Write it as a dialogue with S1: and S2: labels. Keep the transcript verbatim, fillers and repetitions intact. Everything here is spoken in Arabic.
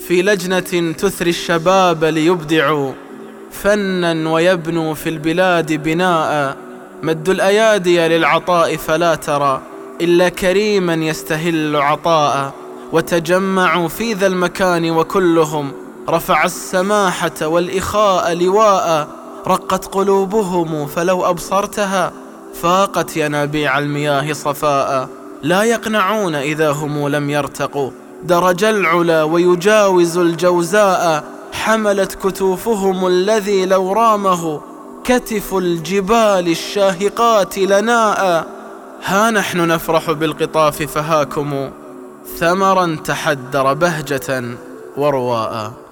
S1: في لجنة تثري الشباب ليبدعوا فنا ويبنوا في البلاد بناء. مدوا الأيادي للعطاء فلا ترى إلا كريما يستهل عطاء. وتجمعوا في ذا المكان وكلهم رفع السماحة والإخاء لواء. رقت قلوبهم فلو أبصرتها فاقت ينابيع المياه صفاء. لا يقنعون إذا هم لم يرتقوا درج العلا ويجاوز الجوزاء. حملت كتوفهم الذي لو رامه كتف الجبال الشاهقات لناء. ها نحن نفرح بالقطاف فهاكم ثمرا تحدر بهجة ورواء.